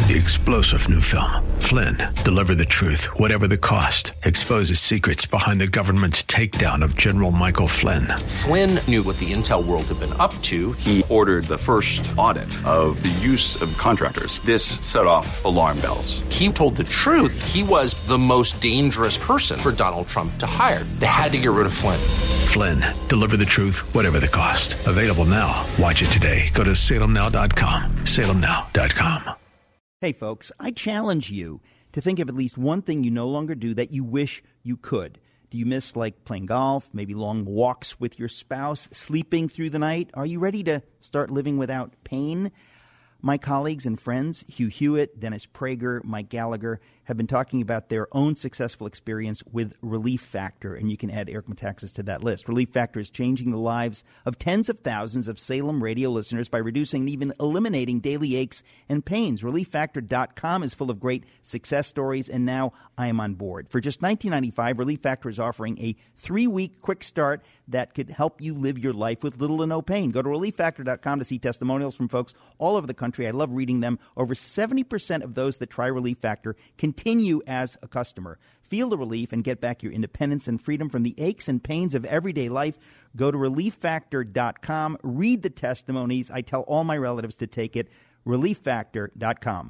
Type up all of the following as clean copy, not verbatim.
The explosive new film, Flynn, deliver the truth, whatever the cost, exposes secrets behind the government's takedown of General Michael Flynn. Flynn knew what the intel world had been up to. He ordered the first audit of the use of contractors. This set off alarm bells. He told the truth. He was the most dangerous person for Donald Trump to hire. They had to get rid of Flynn. Flynn, deliver the truth, whatever the cost. Available now. Watch it today. Go to salemnow.com. salemnow.com. Hey, folks, I challenge you to think of at least one thing you no longer do that you wish you could. Do you miss, like, playing golf, maybe long walks with your spouse, sleeping through the night? Are you ready to start living without pain? My colleagues and friends, Hugh Hewitt, Dennis Prager, Mike Gallagher, have been talking about their own successful experience with Relief Factor, and you can add Eric Metaxas to that list. Relief Factor is changing the lives of tens of thousands of Salem radio listeners by reducing and even eliminating daily aches and pains. ReliefFactor.com is full of great success stories, and now I am on board. For just $19.95, Relief Factor is offering a 3-week quick start that could help you live your life with little to no pain. Go to ReliefFactor.com to see testimonials from folks all over the country. I love reading them. Over 70% of those that try Relief Factor continue as a customer. Feel the relief and get back your independence and freedom from the aches and pains of everyday life. Go to ReliefFactor.com. Read the testimonies. I tell all my relatives to take it. ReliefFactor.com.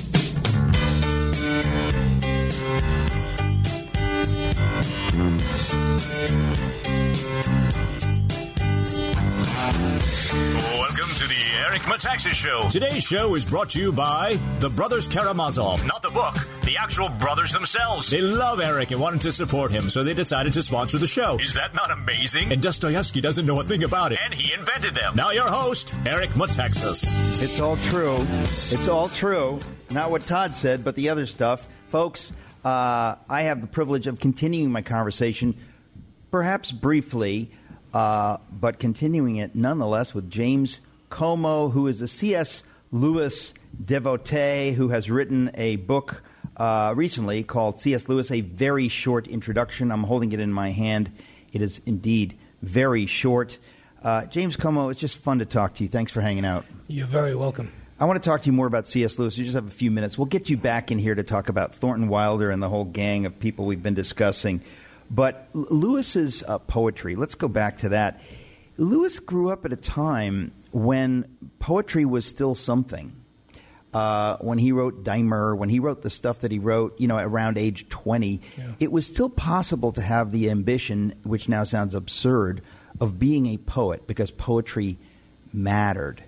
Welcome to the Eric Metaxas Show. Today's show is brought to you by the Brothers Karamazov. Not the book, the actual brothers themselves. They love Eric and wanted to support him, so they decided to sponsor the show. Is that not amazing? And Dostoevsky doesn't know a thing about it. And he invented them. Now your host, Eric Metaxas. It's all true. It's all true. Not what Todd said, but the other stuff. Folks, I have the privilege of continuing my conversation, perhaps briefly, but continuing it nonetheless with James Como, who is a C.S. Lewis devotee who has written a book recently called C.S. Lewis, A Very Short Introduction. I'm holding it in my hand. It is indeed very short. James Como, it's just fun to talk to you. Thanks for hanging out. You're very welcome. I want to talk to you more about C.S. Lewis. You just have a few minutes. We'll get you back in here to talk about Thornton Wilder and the whole gang of people we've been discussing. But Lewis's poetry, let's go back to that. Lewis grew up at a time when poetry was still something. When he wrote Dimer, when he wrote the stuff that he wrote, around age 20, It was still possible to have the ambition, which now sounds absurd, of being a poet because poetry mattered.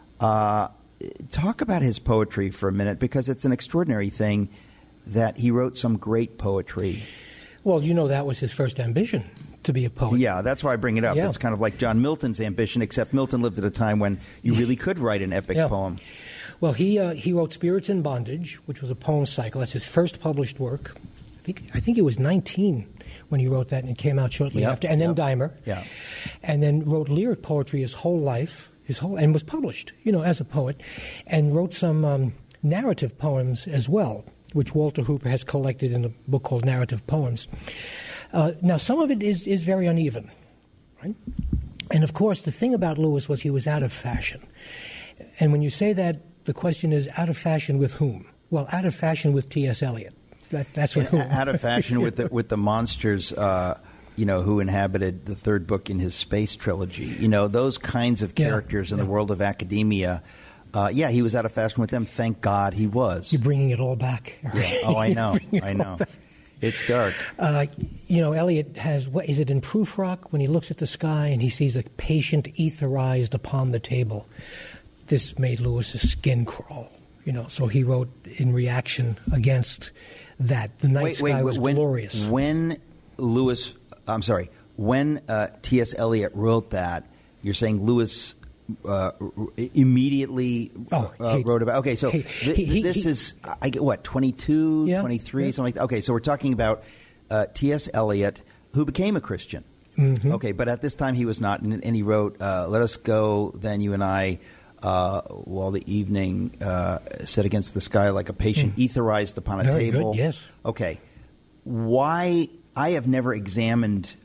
Talk about his poetry for a minute, because it's an extraordinary thing that he wrote some great poetry. Well, that was his first ambition, to be a poet. Yeah, that's why I bring it up. Yeah. It's kind of like John Milton's ambition, except Milton lived at a time when you really could write an epic poem. Well, he wrote Spirits in Bondage, which was a poem cycle. That's his first published work. I think he was 19 when he wrote that, and it came out shortly after. And then Dimer. Yeah. And then wrote lyric poetry his whole life, and was published, as a poet, and wrote some narrative poems as well, which Walter Hooper has collected in a book called Narrative Poems. Now, some of it is very uneven, right? And, of course, the thing about Lewis was he was out of fashion. And when you say that, the question is, out of fashion with whom? Well, out of fashion with T.S. Eliot. That's with whom? Out of fashion with the monsters, who inhabited the third book in his space trilogy. Those kinds of characters in the world of academia. He was out of fashion with them. Thank God he was. You're bringing it all back. Yeah. Oh, I know. I know. It's dark. Eliot has, is it in Prufrock, when he looks at the sky and he sees a patient etherized upon the table? This made Lewis's skin crawl. So he wrote in reaction against that. The night sky was glorious. When T.S. Eliot wrote that, you're saying Lewis immediately wrote about. Okay, so this is 22, 23, something like that. Okay, so we're talking about T.S. Eliot, who became a Christian. Mm-hmm. Okay, but at this time he was not, and he wrote, "Let us go, then you and I, while the evening set against the sky like a patient etherized upon a Very table." Good, yes. Okay, why? I have never examined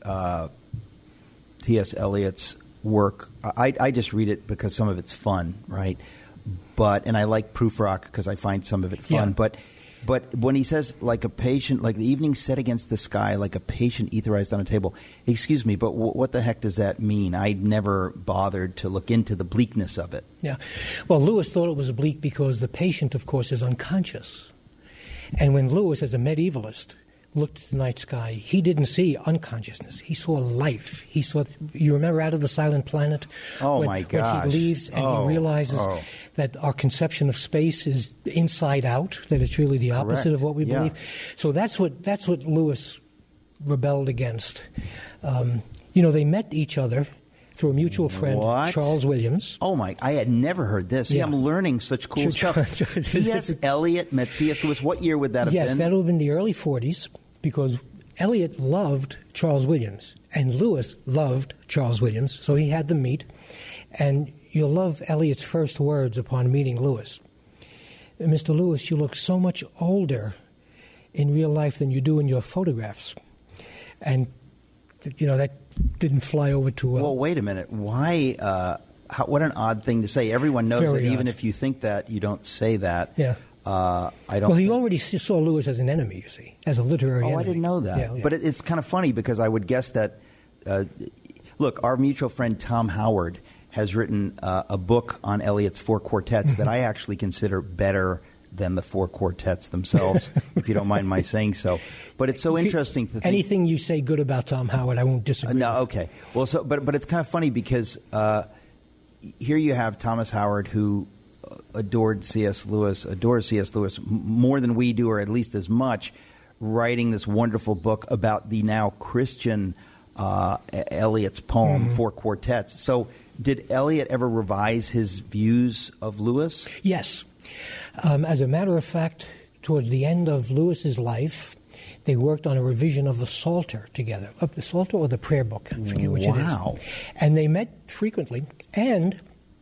T.S. Eliot's work. I just read it because some of it's fun, right? and I like Prufrock because I find some of it fun. Yeah. But when he says like a patient, like the evening set against the sky, like a patient etherized on a table, excuse me, but what the heck does that mean? I never bothered to look into the bleakness of it. Yeah. Well, Lewis thought it was bleak because the patient, of course, is unconscious. And when Lewis, as a medievalist, looked at the night sky, he didn't see unconsciousness. He saw life. He saw, you remember Out of the Silent Planet? Oh, my gosh. When he leaves and he realizes that our conception of space is inside out, that it's really the opposite of what we believe. So that's what Lewis rebelled against. They met each other through a mutual friend, Charles Williams. Oh, my. I had never heard this. See, I'm learning such cool stuff. T.S. Eliot met C.S. Lewis. What year would that have been? Yes, that would have been the early 40s, because Eliot loved Charles Williams, and Lewis loved Charles Williams, so he had them meet. And you'll love Eliot's first words upon meeting Lewis. Mr. Lewis, you look so much older in real life than you do in your photographs. And, that didn't fly over too well. Well, wait a minute. Why? What an odd thing to say. Everyone knows Very that odd. even if you think that, you don't say that. Yeah. I don't. Well, he already saw Lewis as an enemy, you see, as a literary enemy. I didn't know that. Yeah. But it's kind of funny because I would guess that, look, our mutual friend Tom Howard has written a book on Eliot's four quartets that I actually consider better than the four quartets themselves, if you don't mind my saying so. But it's so interesting to think. Anything you say good about Tom Howard, I won't disagree with. Okay. Well, but it's kind of funny because here you have Thomas Howard, who adores C.S. Lewis more than we do, or at least as much, writing this wonderful book about the now Christian Eliot's poem, Four Quartets. So did Eliot ever revise his views of Lewis? Yes. As a matter of fact, towards the end of Lewis's life, they worked on a revision of the Psalter together. Of the Psalter or the prayer book, I forget which it is. Wow. And they met frequently and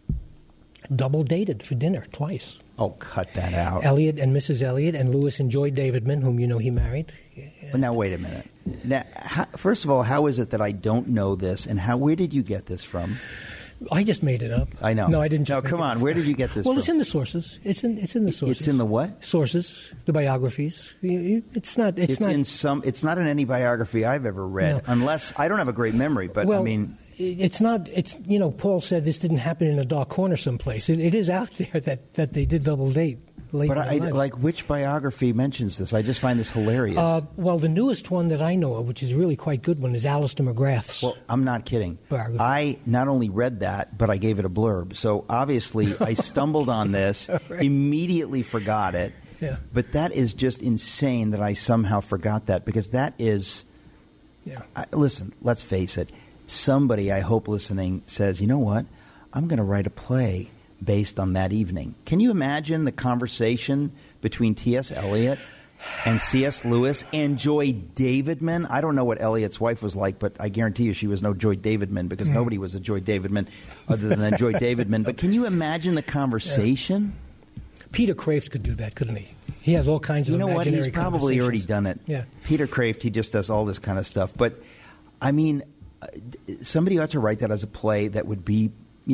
double dated for dinner twice. Oh, cut that out. Eliot and Mrs. Eliot, and Lewis and Joy Davidman, whom he married. But now, wait a minute. Now, first of all, how is it that I don't know this, and where did you get this from? I just made it up. I know. No, I didn't. No, come on. Where did you get this from? Well, it's in the sources. It's in the sources. It's in the what? Sources, the biographies. It's not. It's not in any biography I've ever read, unless I don't have a great memory. But well, I mean, it's not. It's Paul said this didn't happen in a dark corner someplace. It is out there that they did double date. But which biography mentions this? I just find this hilarious. Well, the newest one that I know of, which is really quite good one, is Alistair McGrath's. Well, I'm not kidding. Biography. I not only read that, but I gave it a blurb. So obviously, I stumbled on this, Right. Immediately forgot it. Yeah. But that is just insane that I somehow forgot that, because that is. Yeah. Listen, let's face it. Somebody, I hope, listening says, you know what? I'm going to write a play based on that evening. Can you imagine the conversation between T.S. Eliot and C.S. Lewis and Joy Davidman? I don't know what Eliot's wife was like, but I guarantee you she was no Joy Davidman, because nobody was a Joy Davidman other than Joy Davidman. But can you imagine the conversation? Yeah. Peter Kraft could do that, couldn't he? He has all kinds of imaginary imaginary He's probably already conversations. done it. Yeah. Peter Kraft, he just does all this kind of stuff. But, I mean, somebody ought to write that as a play that would be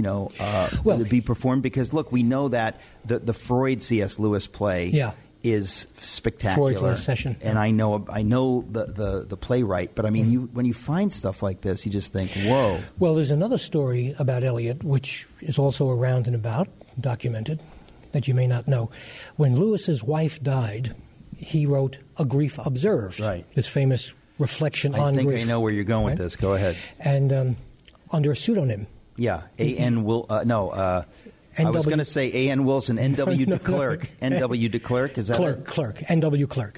be performed, because look, we know that the Freud C.S. Lewis play is spectacular. Freud's Last Session. And I know the playwright, but I mean, when you find stuff like this, you just think, whoa. Well, there's another story about Eliot, which is also around and about, documented, that you may not know. When Lewis's wife died, he wrote A Grief Observed, right? This famous reflection on grief. I think I know where you're going with this. Go ahead. And under a pseudonym. Yeah, A.N. I was going to say A.N. Wilson, N.W. de Klerk. N.W. de Klerk, is that it? Clerk, N.W. Clerk.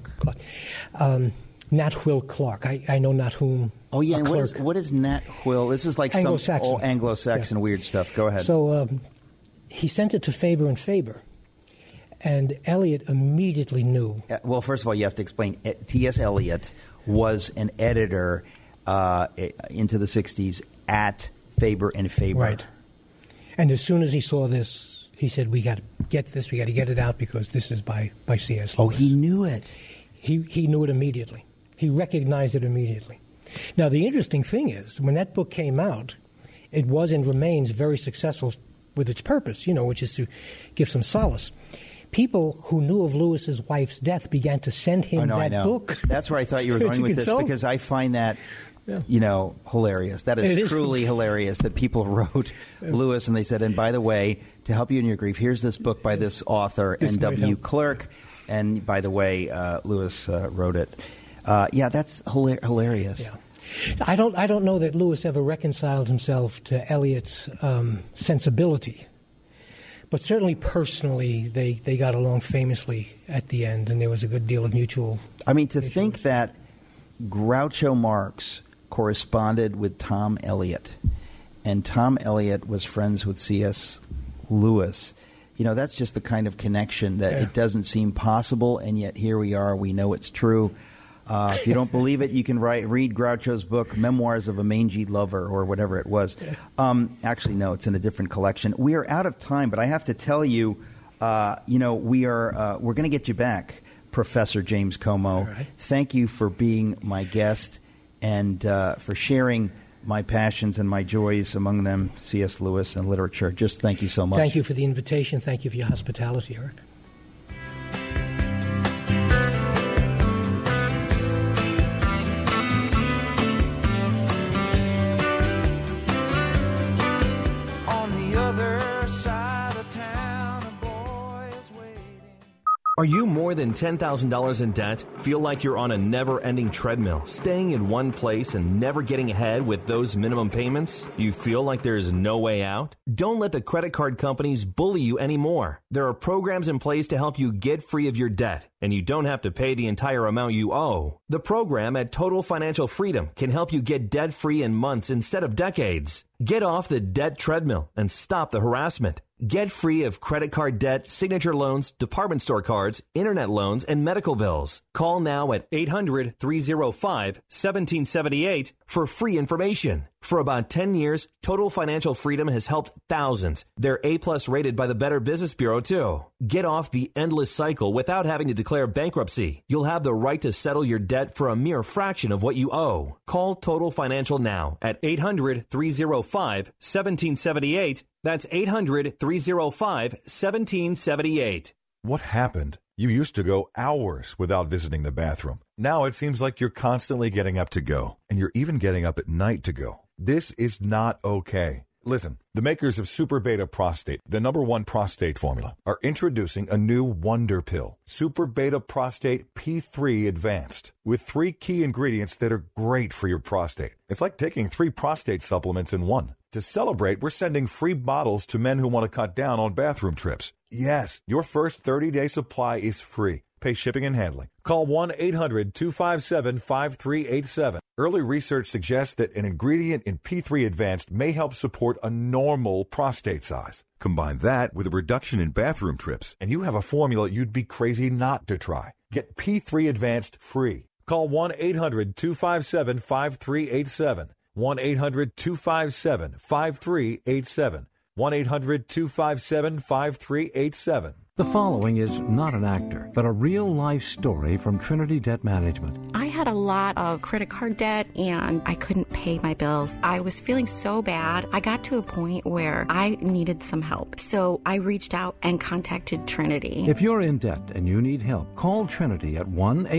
Nat Will Clark. I know not whom. Oh, yeah, and what is Nat Will? This is like Anglo-Saxon. some Anglo-Saxon weird stuff. Go ahead. So he sent it to Faber and Faber, and Eliot immediately knew. Well, first of all, you have to explain. T.S. Eliot was an editor into the 60s at Faber and Faber. Right. And as soon as he saw this, he said, we got to get this, we got to get it out, because this is by C.S. Lewis. Oh, he knew it. He knew it immediately. He recognized it immediately. Now, the interesting thing is, when that book came out, it was and remains very successful with its purpose, which is to give some solace. People who knew of Lewis's wife's death began to send him book. That's where I thought you were going with this, because I find that, hilarious. That is truly hilarious that people wrote Lewis and they said, and by the way, to help you in your grief, here's this book by this author, N.W. Clerk. And by the way, Lewis wrote it. That's hilarious. Yeah. I don't know that Lewis ever reconciled himself to Eliot's sensibility. But certainly personally, they got along famously at the end, and there was a good deal of mutual... think that Groucho Marx corresponded with Tom Eliot, and Tom Eliot was friends with C.S. Lewis. That's just the kind of connection that it doesn't seem possible, and yet here we are. We know it's true. If you don't believe it, you can read Groucho's book, Memoirs of a Mangy Lover, or whatever it was. Actually, no, it's in a different collection. We are out of time, but I have to tell you, we're going to get you back, Professor James Como. Right. Thank you for being my guest and for sharing my passions and my joys, among them C.S. Lewis and literature. Just thank you so much. Thank you for the invitation. Thank you for your hospitality, Eric. Are you more than $10,000 in debt? Feel like you're on a never-ending treadmill, staying in one place and never getting ahead with those minimum payments? You feel like there's no way out? Don't let the credit card companies bully you anymore. There are programs in place to help you get free of your debt, and you don't have to pay the entire amount you owe. The program at Total Financial Freedom can help you get debt-free in months instead of decades. Get off the debt treadmill and stop the harassment. Get free of credit card debt, signature loans, department store cards, internet loans, and medical bills. Call now at 800-305-1778 for free information. For about 10 years, Total Financial Freedom has helped thousands. They're A+ rated by the Better Business Bureau, too. Get off the endless cycle without having to declare bankruptcy. You'll have the right to settle your debt for a mere fraction of what you owe. Call Total Financial now at 800-305-1778. That's 800-305-1778. What happened? You used to go hours without visiting the bathroom. Now it seems like you're constantly getting up to go, and you're even getting up at night to go. This is not okay. Listen, the makers of Super Beta Prostate, the #1 prostate formula, are introducing a new wonder pill, Super Beta Prostate P3 Advanced, with 3 key ingredients that are great for your prostate. It's like taking 3 prostate supplements in one. To celebrate, we're sending free bottles to men who want to cut down on bathroom trips. Yes, your first 30-day supply is free. Pay shipping and handling. Call 1-800-257-5387. Early research suggests that an ingredient in P3 Advanced may help support a normal prostate size. Combine that with a reduction in bathroom trips, and you have a formula you'd be crazy not to try. Get P3 Advanced free. Call 1-800-257-5387. 1-800-257-5387. 1-800-257-5387. The following is not an actor, but a real-life story from Trinity Debt Management. I had a lot of credit card debt, and I couldn't pay my bills. I was feeling so bad. I got to a point where I needed some help. So I reached out and contacted Trinity. If you're in debt and you need help, call Trinity at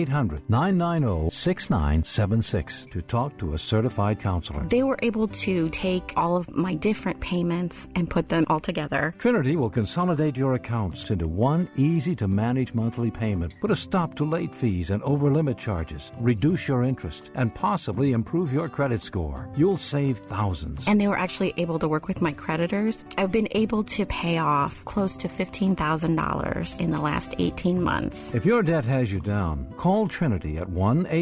1-800-990-6976 to talk to a certified counselor. They were able to take all of my different payments and put them all together. Trinity will consolidate your accounts into one easy-to-manage monthly payment, put a stop to late fees and over-limit charges, reduce your interest, and possibly improve your credit score. You'll save thousands. And they were actually able to work with my creditors. I've been able to pay off close to $15,000 in the last 18 months. If your debt has you down, call Trinity at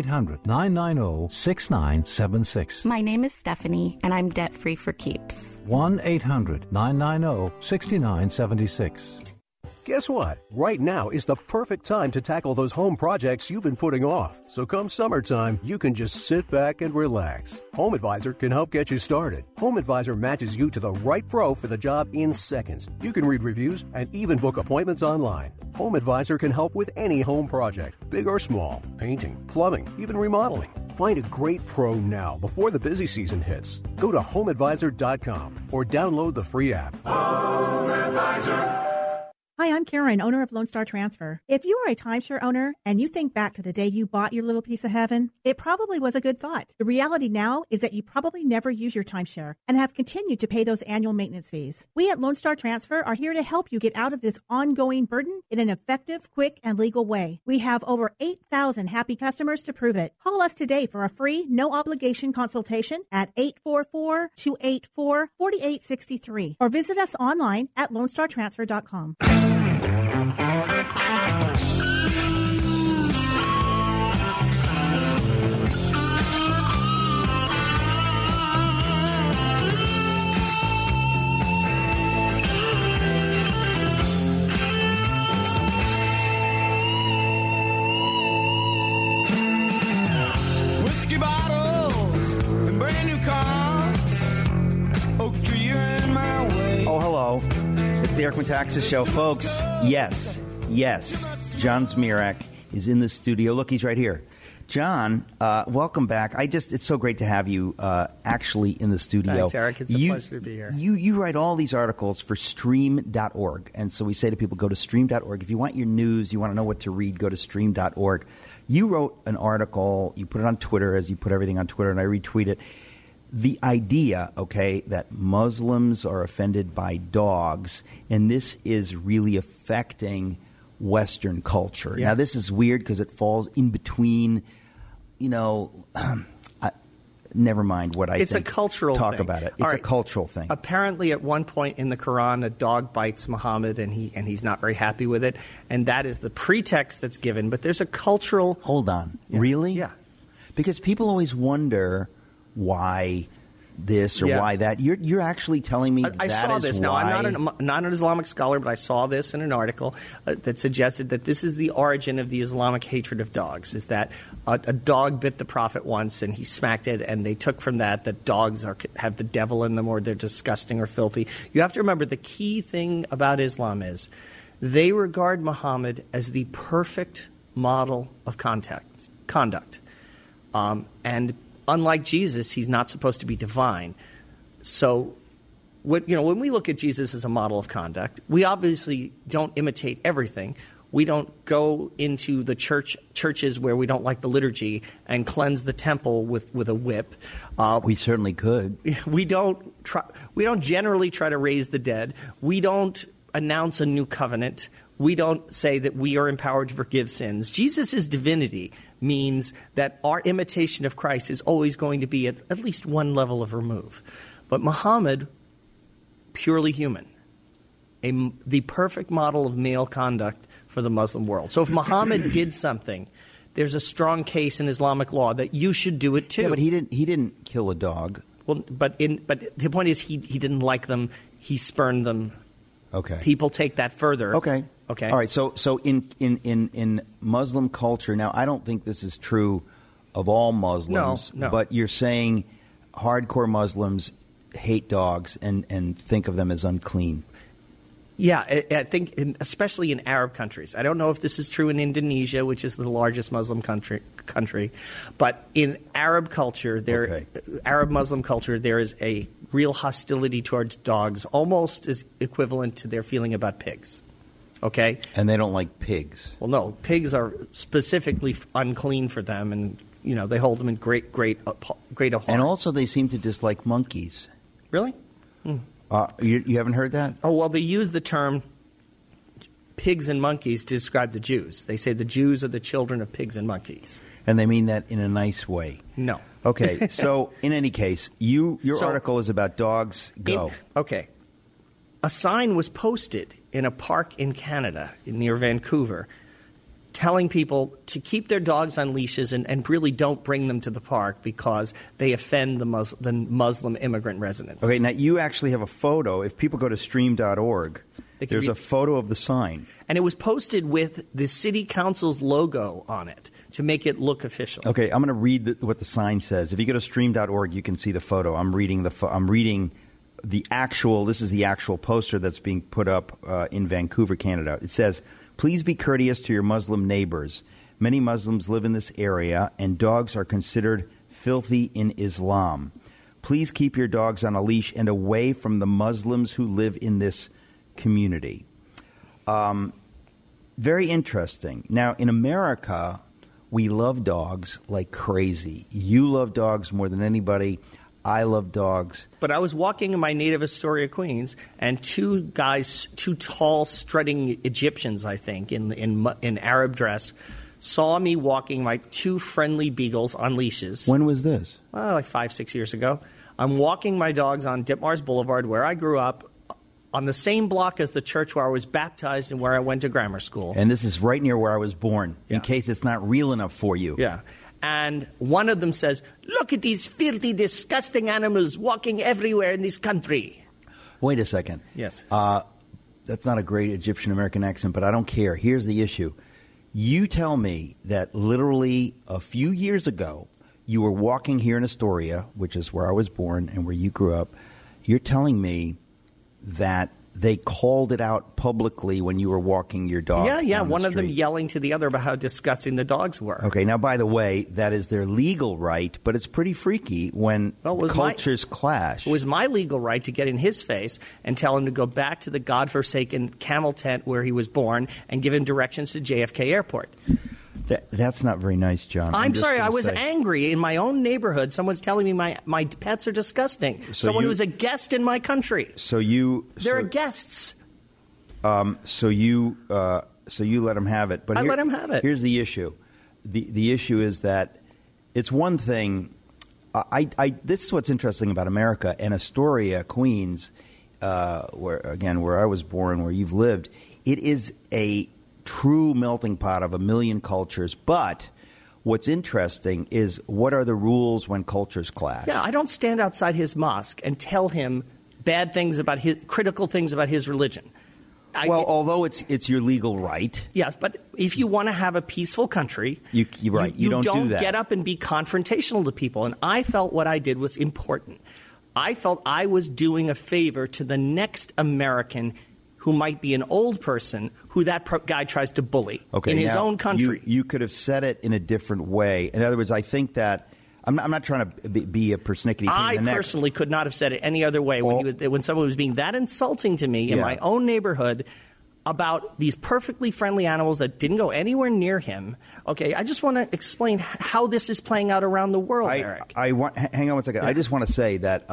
1-800-990-6976. My name is Stephanie, and I'm debt-free for keeps. 1-800-990-6976. Guess what? Right now is the perfect time to tackle those home projects you've been putting off. So come summertime, you can just sit back and relax. Home Advisor can help get you started. Home Advisor matches you to the right pro for the job in seconds. You can read reviews and even book appointments online. Home Advisor can help with any home project, big or small, painting, plumbing, even remodeling. Find a great pro now before the busy season hits. Go to homeadvisor.com or download the free app. Home Advisor. Hi, I'm Karen, owner of Lone Star Transfer. If you are a timeshare owner and you think back to the day you bought your little piece of heaven, it probably was a good thought. The reality now is that you probably never use your timeshare and have continued to pay those annual maintenance fees. We at Lone Star Transfer are here to help you get out of this ongoing burden in an effective, quick, and legal way. We have over 8,000 happy customers to prove it. Call us today for a free, no-obligation consultation at 844-284-4863 or visit us online at LoneStarTransfer.com. Whiskey bottles and brand new cars. Oak tree, you're in my way. Oh, hello. It's the Eric Metaxas Show, folks. Yes, John Zmirak is in the studio. Look, he's right here. John, welcome back. It's so great to have you actually in the studio. Thanks, Eric. It's a pleasure to be here. You write all these articles for stream.org. And so we say to people, go to stream.org. If you want your news, you want to know what to read, go to stream.org. You wrote an article. You put it on Twitter, as you put everything on Twitter, and I retweet it. The idea, that Muslims are offended by dogs, and this is really affecting Western culture. Yeah. Now, this is weird because it falls in between, never mind what I think. It's a cultural Talk thing. about it. It's a cultural thing. Apparently, at one point in the Quran, a dog bites Muhammad, and he's not very happy with it, and that is the pretext that's given. But there's a cultural... Hold on. Yeah. Really? Yeah. Because people always wonder why this or why that. You're actually telling me I saw this. Why. Now, I'm not an Islamic scholar, but I saw this in an article that suggested that this is the origin of the Islamic hatred of dogs, is that a dog bit the Prophet once and he smacked it, and they took from that dogs have the devil in them, or they're disgusting or filthy. You have to remember, the key thing about Islam is they regard Muhammad as the perfect model of conduct. And unlike Jesus, he's not supposed to be divine. So, when we look at Jesus as a model of conduct, we obviously don't imitate everything. We don't go into the churches where we don't like the liturgy and cleanse the temple with a whip. We certainly could. We don't generally try to raise the dead. We don't announce a new covenant. We don't say that we are empowered to forgive sins. Jesus' divinity means that our imitation of Christ is always going to be at least one level of remove. But Muhammad, purely human, the perfect model of male conduct for the Muslim world. So if Muhammad did something, there's a strong case in Islamic law that you should do it too. Yeah, but he didn't kill a dog. Well, but the point is he didn't like them. He spurned them. Okay. People take that further. Okay. All right. So in Muslim culture, now I don't think this is true of all Muslims. No. But you're saying hardcore Muslims hate dogs and think of them as unclean. Yeah, I think especially in Arab countries. I don't know if this is true in Indonesia, which is the largest Muslim country, but in Arab culture, Arab Muslim culture, there is a real hostility towards dogs, almost as equivalent to their feeling about pigs. Okay? And they don't like pigs. Well, no, pigs are specifically unclean for them, and they hold them in great abhorrence. And also, they seem to dislike monkeys. Really? You haven't heard that? Oh, well, they use the term pigs and monkeys to describe the Jews. They say the Jews are the children of pigs and monkeys. And they mean that in a nice way. No. Okay, so in any case, your article is about dogs go. Okay. A sign was posted in a park in Canada near Vancouver telling people to keep their dogs on leashes and really don't bring them to the park because they offend the Muslim immigrant residents. Okay, now you actually have a photo. If people go to stream.org, there's a photo of the sign. And it was posted with the city council's logo on it to make it look official. Okay, I'm going to read what the sign says. If you go to stream.org, you can see the photo. I'm reading the actual. This is the actual poster that's being put up in Vancouver, Canada. It says, "Please be courteous to your Muslim neighbors. Many Muslims live in this area, and dogs are considered filthy in Islam. Please keep your dogs on a leash and away from the Muslims who live in this community." Very interesting. Now, in America, we love dogs like crazy. You love dogs more than anybody. I love dogs. But I was walking in my native Astoria, Queens, and two tall, strutting Egyptians, I think, in Arab dress, saw me walking my two friendly beagles on leashes. When was this? Well, like 5-6 years ago. I'm walking my dogs on Ditmars Boulevard, where I grew up, on the same block as the church where I was baptized and where I went to grammar school. And this is right near where I was born, in case it's not real enough for you. Yeah. And one of them says, "Look at these filthy, disgusting animals walking everywhere in this country." Wait a second. Yes. That's not a great Egyptian-American accent, but I don't care. Here's the issue. You tell me that literally a few years ago, you were walking here in Astoria, which is where I was born and where you grew up. You're telling me that they called it out publicly when you were walking your dog. Yeah. One of them yelling to the other about how disgusting the dogs were. Okay. Now, by the way, that is their legal right, but it's pretty freaky when cultures clash. It was my legal right to get in his face and tell him to go back to the godforsaken camel tent where he was born and give him directions to JFK Airport. That's not very nice, John. I'm sorry. I was angry. In my own neighborhood, someo's telling me my pets are disgusting. Someone who's a guest in my country. They're guests. So you let them have it. But I let them have it. Here's the issue. The issue is that it's one thing. This is what's interesting about America and Astoria, Queens, where I was born, where you've lived. It is a true melting pot of a million cultures. But what's interesting is, what are the rules when cultures clash? Yeah, I don't stand outside his mosque and tell him bad things about critical things about his religion. Although it's your legal right. Yes, but if you want to have a peaceful country, you don't do that. Get up and be confrontational to people. And I felt what I did was important. I felt I was doing a favor to the next American who might be an old person who that guy tries to bully in his own country. You could have said it in a different way. In other words, I think that I'm not trying to be a persnickety. I personally could not have said it any other way when someone was being that insulting to me in my own neighborhood about these perfectly friendly animals that didn't go anywhere near him. Okay, I just want to explain how this is playing out around the world, Eric. Hang on one second. Yeah. I just want to say that,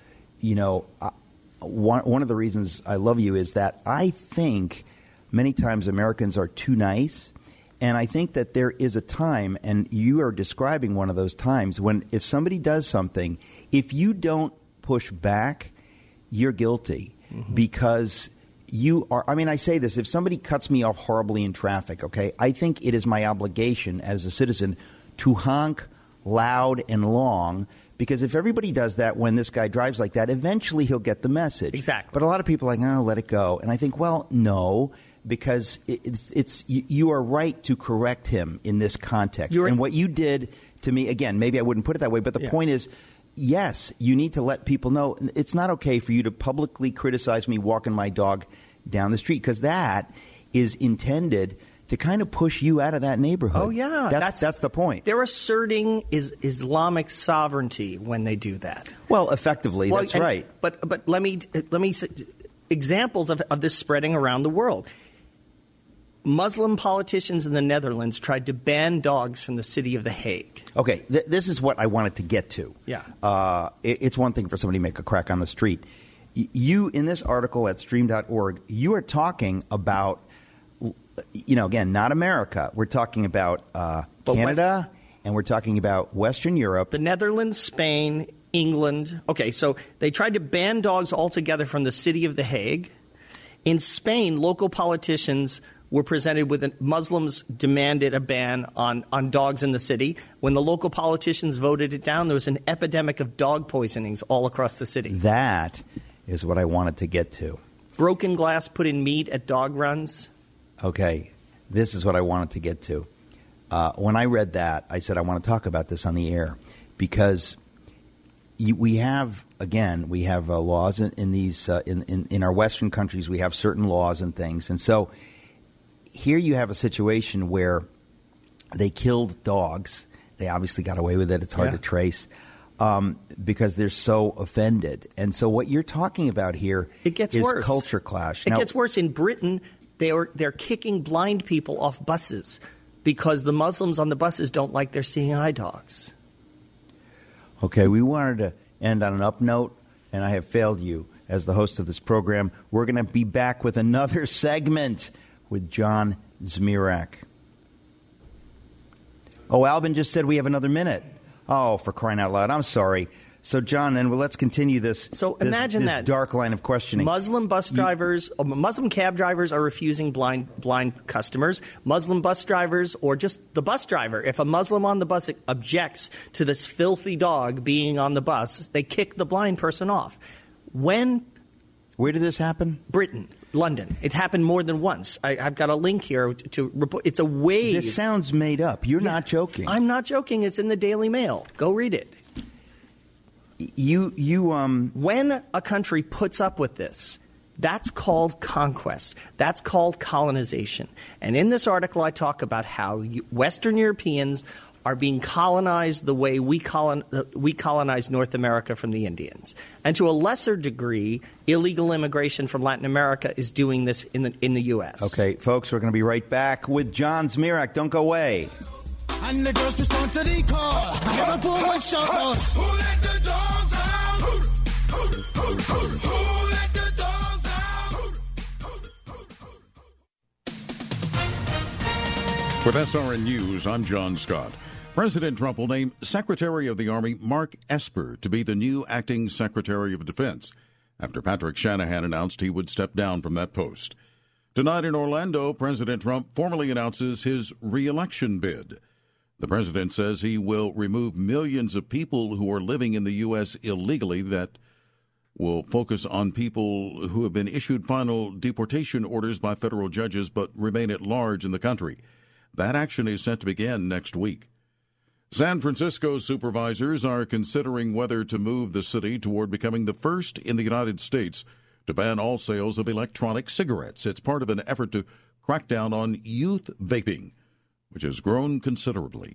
one of the reasons I love you is that I think many times Americans are too nice. And I think that there is a time, and you are describing one of those times, when if somebody does something, if you don't push back, you're guilty. Mm-hmm. Because you are – I mean, I say this. If somebody cuts me off horribly in traffic, okay, I think it is my obligation as a citizen to honk loud and long, because if everybody does that when this guy drives like that, eventually he'll get the message. Exactly. But a lot of people are like, oh, let it go. And I think, well, no, because you are right to correct him in this context. And what you did to me, again, maybe I wouldn't put it that way, but the point is, yes, you need to let people know it's not okay for you to publicly criticize me walking my dog down the street, because that is intended to kind of push you out of that neighborhood. Oh, yeah. That's the point. They're asserting Islamic sovereignty when they do that. Well, effectively, that's right. But let me examples of this spreading around the world. Muslim politicians in the Netherlands tried to ban dogs from the city of The Hague. Okay, this is what I wanted to get to. Yeah. It's one thing for somebody to make a crack on the street. You, in this article at stream.org, you are talking about, again, not America. We're talking about Canada, and we're talking about Western Europe. The Netherlands, Spain, England. Okay, so they tried to ban dogs altogether from the city of The Hague. In Spain, local politicians were presented with Muslims demanded a ban on dogs in the city. When the local politicians voted it down, there was an epidemic of dog poisonings all across the city. That is what I wanted to get to. Broken glass put in meat at dog runs. Okay, this is what I wanted to get to. When I read that, I said I want to talk about this on the air because we have laws in these in our Western countries. We have certain laws and things, and so here you have a situation where they killed dogs. They obviously got away with it. It's hard to trace because they're so offended. And so what you're talking about here is worse. Culture clash. It gets worse. In Britain, they're kicking blind people off buses because the Muslims on the buses don't like their seeing eye dogs. Okay, we wanted to end on an up note, and I have failed you as the host of this program. We're going to be back with another segment with John Zmirak. Oh, Albin just said we have another minute. Oh, for crying out loud. I'm sorry. So, John, then let's continue this. So imagine this that dark line of questioning. Muslim cab drivers are refusing blind customers. Muslim bus drivers, or just the bus driver, if a Muslim on the bus objects to this filthy dog being on the bus, they kick the blind person off. Where did this happen? Britain. London. It happened more than once. I've got a link here to report. It's a wave. This sounds made up. You're not joking. I'm not joking. It's in the Daily Mail. Go read it. When a country puts up with this, that's called conquest. That's called colonization. And in this article, I talk about how Western Europeans are being colonized the way we colonized North America from the Indians. And to a lesser degree, illegal immigration from Latin America is doing this in the U.S. Okay, folks, we're going to be right back with John Zmirak. Don't go away. And the girls respond to the call. Liverpool with shout out. Who let the dogs out? Who let the dogs out? With SRN News, I'm John Scott. President Trump will name Secretary of the Army Mark Esper to be the new acting Secretary of Defense after Patrick Shanahan announced he would step down from that post. Tonight in Orlando, President Trump formally announces his re-election bid. The president says he will remove millions of people who are living in the U.S. illegally, that will focus on people who have been issued final deportation orders by federal judges but remain at large in the country. That action is set to begin next week. San Francisco supervisors are considering whether to move the city toward becoming the first in the United States to ban all sales of electronic cigarettes. It's part of an effort to crack down on youth vaping, which has grown considerably.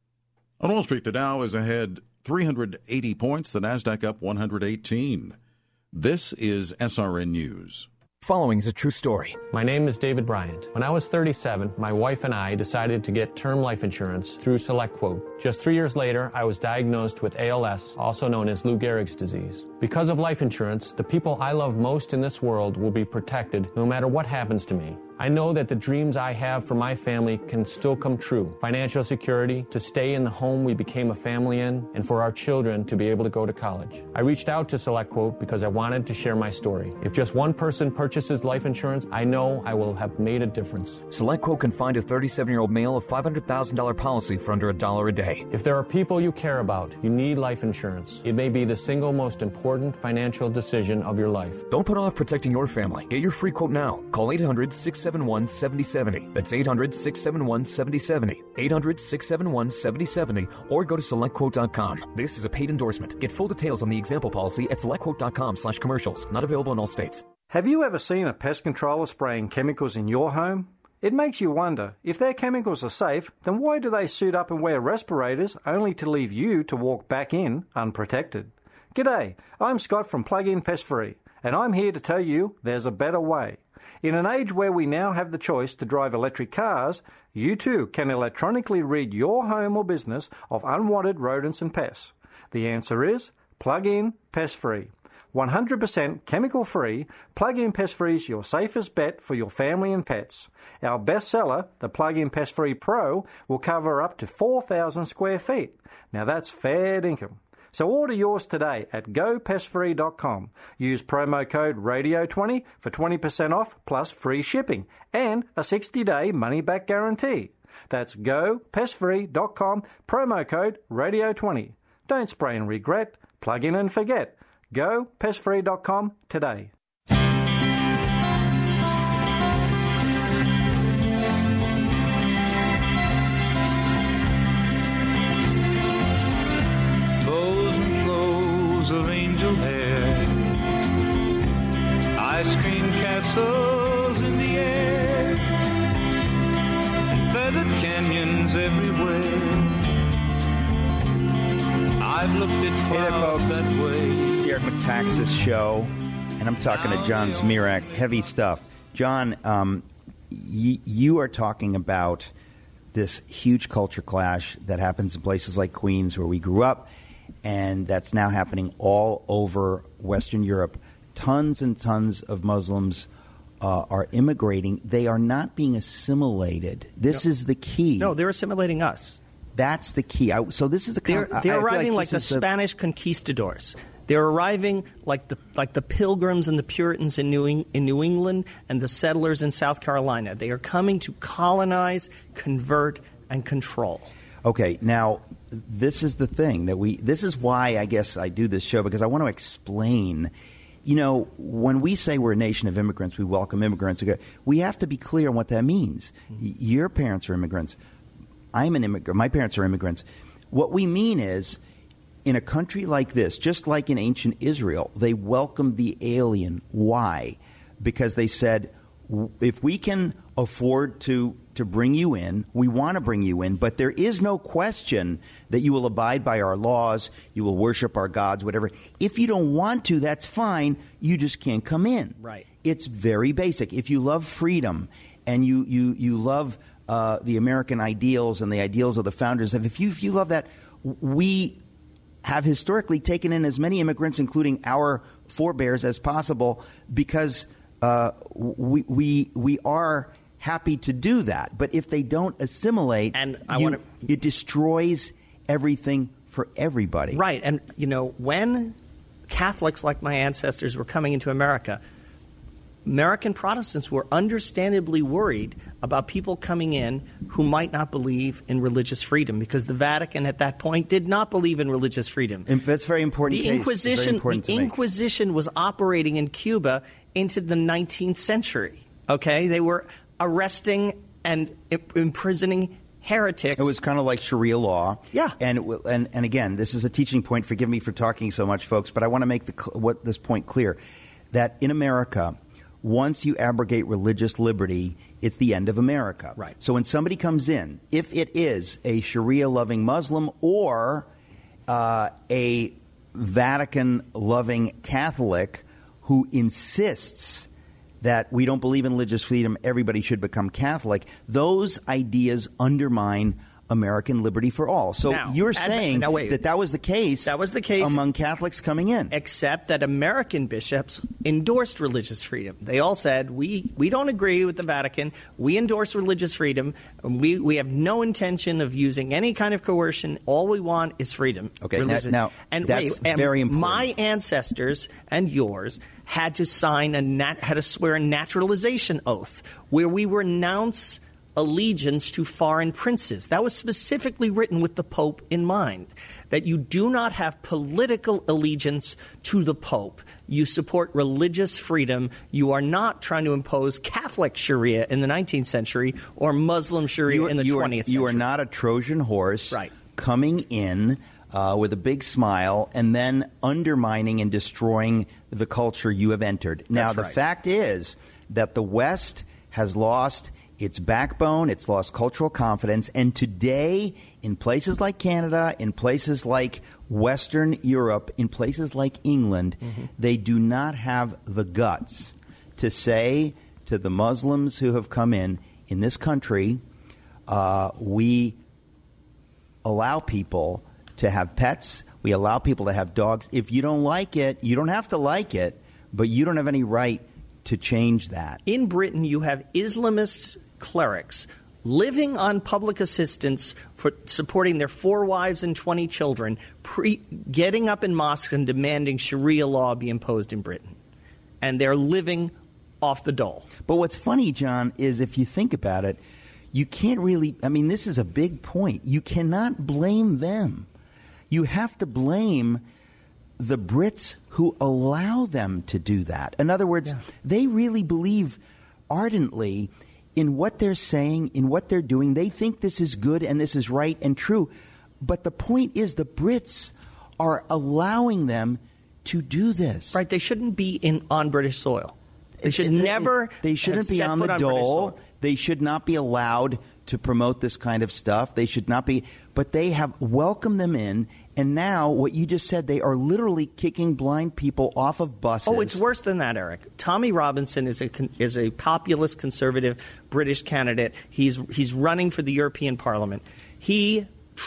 On Wall Street, the Dow is ahead 380 points, the Nasdaq up 118. This is SRN News. Following is a true story. My name is David Bryant. When I was 37, my wife and I decided to get term life insurance through SelectQuote. Just 3 years later, I was diagnosed with ALS, also known as Lou Gehrig's disease. Because of life insurance, the people I love most in this world will be protected no matter what happens to me. I know that the dreams I have for my family can still come true. Financial security, to stay in the home we became a family in, and for our children to be able to go to college. I reached out to SelectQuote because I wanted to share my story. If just one person purchases life insurance, I know I will have made a difference. SelectQuote can find a 37-year-old male a $500,000 policy for under $1 a day. If there are people you care about, you need life insurance. It may be the single most important financial decision of your life. Don't put off protecting your family. Get your free quote now. Call 800-671-7070. That's 800-671-7070. 800-671-7070. Or go to SelectQuote.com. This is a paid endorsement. Get full details on the example policy at SelectQuote.com/commercials. Not available in all states. Have you ever seen a pest controller spraying chemicals in your home? It makes you wonder, if their chemicals are safe, then why do they suit up and wear respirators only to leave you to walk back in unprotected? G'day, I'm Scott from Plug-in Pest Free, and I'm here to tell you there's a better way. In an age where we now have the choice to drive electric cars, you too can electronically rid your home or business of unwanted rodents and pests. The answer is Plug-in Pest Free. 100% chemical-free, Plug-in Pest Free is your safest bet for your family and pets. Our bestseller, the Plug-in Pest Free Pro, will cover up to 4,000 square feet. Now that's fair dinkum. So order yours today at gopestfree.com. Use promo code RADIO20 for 20% off plus free shipping and a 60-day money-back guarantee. That's gopestfree.com, promo code RADIO20. Don't spray and regret. Plug in and forget. Gopestfree.com today. Flows and flows of angel hair, ice cream castles in the air, and feathered canyons everywhere. I've looked at clouds that way. It's the Eric Metaxas Show, and I'm talking to John Zmirak. Heavy stuff. John, you are talking about this huge culture clash that happens in places like Queens, where we grew up, and that's now happening all over Western Europe. Tons and tons of Muslims are immigrating. They are not being assimilated. This is the key. No, they're assimilating us. That's the key. So this is the they're arriving like the Spanish conquistadors. They're arriving like the Pilgrims and the Puritans in New England and the settlers in South Carolina. They are coming to colonize, convert, and control. Okay, now this is the thing this is why I guess I do this show, because I want to explain. You know, when we say we're a nation of immigrants, we welcome immigrants. We have to be clear on what that means. Your parents are immigrants. I'm an immigrant. My parents are immigrants. What we mean is, in a country like this, just like in ancient Israel, they welcomed the alien. Why? Because they said, if we can afford to bring you in, we want to bring you in, but there is no question that you will abide by our laws, you will worship our gods, whatever. If you don't want to, that's fine. You just can't come in. Right. It's very basic. If you love freedom and you love the American ideals and the ideals of the founders, if you love that, we have historically taken in as many immigrants, including our forebears, as possible, because we are happy to do that. But if they don't assimilate, it destroys everything for everybody. Right. And, you know, when Catholics like my ancestors were coming into America, American Protestants were understandably worried about people coming in who might not believe in religious freedom, because the Vatican at that point did not believe in religious freedom. And that's very important. The Inquisition was operating in Cuba into the 19th century. Okay, they were arresting and imprisoning heretics. It was kind of like Sharia law. Yeah. And again, this is a teaching point. Forgive me for talking so much, folks, but I want to make this point clear, that in America, once you abrogate religious liberty, it's the end of America. Right. So when somebody comes in, if it is a Sharia-loving Muslim or a Vatican-loving Catholic who insists that we don't believe in religious freedom, everybody should become Catholic, those ideas undermine American liberty for all. So now, you're saying that was the case. That was the case among Catholics coming in, except that American bishops endorsed religious freedom. They all said, we don't agree with the Vatican. We endorse religious freedom. We have no intention of using any kind of coercion. All we want is freedom. Okay, now that's very important. My ancestors and yours had to swear a naturalization oath where we renounce allegiance to foreign princes. That was specifically written with the Pope in mind, that you do not have political allegiance to the Pope. You support religious freedom. You are not trying to impose Catholic Sharia in the 19th century or Muslim Sharia in the 20th century. You are not a Trojan horse coming in with a big smile and then undermining and destroying the culture you have entered. Now, the fact is that the West has lost its backbone, it's lost cultural confidence, and today, in places like Canada, in places like Western Europe, in places like England, they do not have the guts to say to the Muslims who have come in this country, we allow people to have pets, we allow people to have dogs. If you don't like it, you don't have to like it, but you don't have any right to change that. In Britain, you have Islamist clerics living on public assistance for supporting their 4 wives and 20 children, getting up in mosques and demanding Sharia law be imposed in Britain. And they're living off the dole. But what's funny, John, is if you think about it, you can't really, I mean, this is a big point. You cannot blame them. You have to blame the Brits who allow them to do that. In other words, they really believe ardently in what they're saying, in what they're doing. They think this is good and this is right and true. But the point is the Brits are allowing them to do this. Right. They shouldn't be on British soil. They should never. They shouldn't be on the dole. They should not be allowed to promote this kind of stuff. They should not be. But they have welcomed them in. And now, what you just said, they are literally kicking blind people off of buses. Oh, it's worse than that, Eric. Tommy Robinson is a populist conservative British candidate. He's running for the European Parliament. He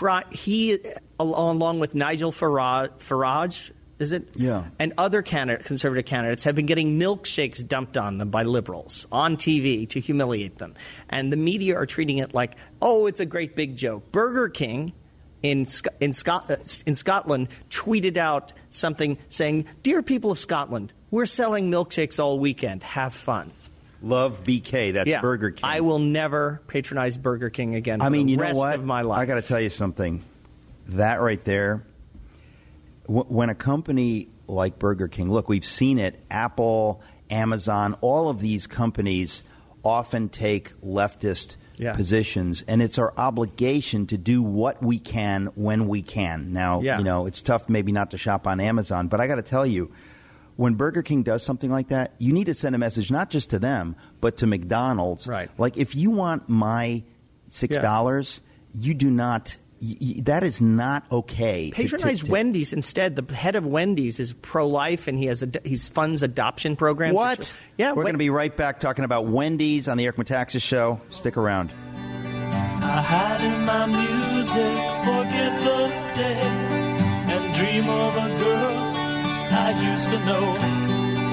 along with Nigel Farage. Is it? Yeah. And other conservative candidates have been getting milkshakes dumped on them by liberals on TV to humiliate them. And the media are treating it like, oh, it's a great big joke. Burger King in Scotland tweeted out something saying, "Dear people of Scotland, we're selling milkshakes all weekend. Have fun." Love BK. That's Burger King. I will never patronize Burger King again for you the know rest what? of my life. I got to tell you something. That right there, when a company like Burger King, look, we've seen it, Apple, Amazon, all of these companies often take leftist positions, and it's our obligation to do what we can when we can. Now, it's tough maybe not to shop on Amazon, but I got to tell you, when Burger King does something like that, you need to send a message not just to them, but to McDonald's. Right. Like, if you want my $6, you do not... that is not okay. Patronize Wendy's instead. The head of Wendy's is pro-life, and he funds adoption programs. What? Yeah, we're going to be right back talking about Wendy's on the Eric Metaxas Show. Stick around. I hide in my music, forget the day, and dream of a girl I used to know.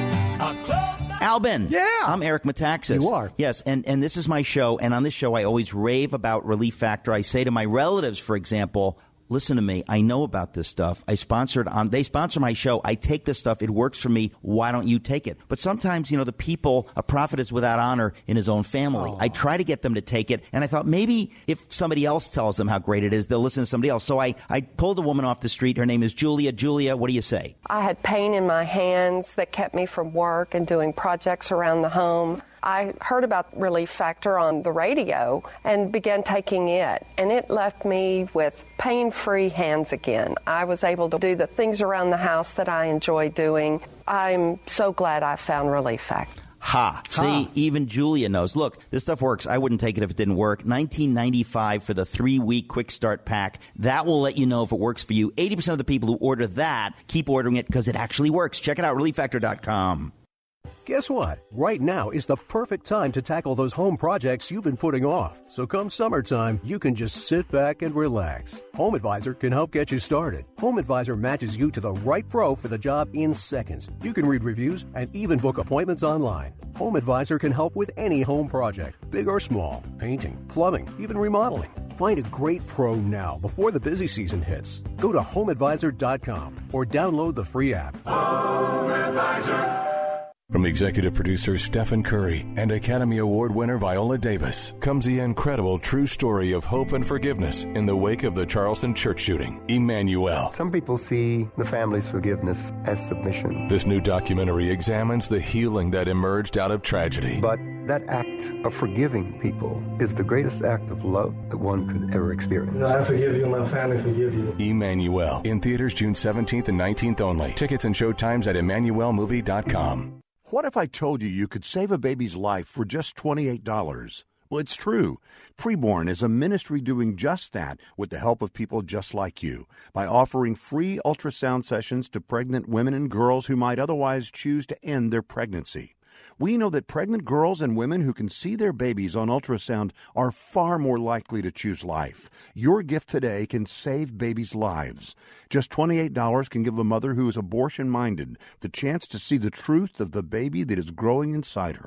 Albin. Yeah. I'm Eric Metaxas. You are. Yes, and this is my show, and on this show I always rave about Relief Factor. I say to my relatives, for example, listen to me, I know about this stuff. They sponsor my show. I take this stuff. It works for me. Why don't you take it? But sometimes, the people, a prophet is without honor in his own family. I try to get them to take it, and I thought maybe if somebody else tells them how great it is, they'll listen to somebody else. So I pulled a woman off the street. Her name is Julia. Julia, what do you say? I had pain in my hands that kept me from work and doing projects around the home. I heard about Relief Factor on the radio and began taking it, and it left me with pain-free hands again. I was able to do the things around the house that I enjoy doing. I'm so glad I found Relief Factor. See, even Julia knows. Look, this stuff works. I wouldn't take it if it didn't work. $19.95 for the 3-week quick start pack. That will let you know if it works for you. 80% of the people who order that keep ordering it because it actually works. Check it out, ReliefFactor.com. Guess what? Right now is the perfect time to tackle those home projects you've been putting off. So come summertime, you can just sit back and relax. Home Advisor can help get you started. Home Advisor matches you to the right pro for the job in seconds. You can read reviews and even book appointments online. Home Advisor can help with any home project, big or small, painting, plumbing, even remodeling. Find a great pro now before the busy season hits. Go to HomeAdvisor.com or download the free app. Home Advisor. From executive producer Stephen Curry and Academy Award winner Viola Davis comes the incredible true story of hope and forgiveness in the wake of the Charleston church shooting, Emmanuel. Some people see the family's forgiveness as submission. This new documentary examines the healing that emerged out of tragedy. But that act of forgiving people is the greatest act of love that one could ever experience. I forgive you, my family forgive you. Emmanuel, in theaters June 17th and 19th only. Tickets and show times at EmmanuelMovie.com. What if I told you could save a baby's life for just $28? Well, it's true. Preborn is a ministry doing just that with the help of people just like you by offering free ultrasound sessions to pregnant women and girls who might otherwise choose to end their pregnancy. We know that pregnant girls and women who can see their babies on ultrasound are far more likely to choose life. Your gift today can save babies' lives. Just $28 can give a mother who is abortion-minded the chance to see the truth of the baby that is growing inside her.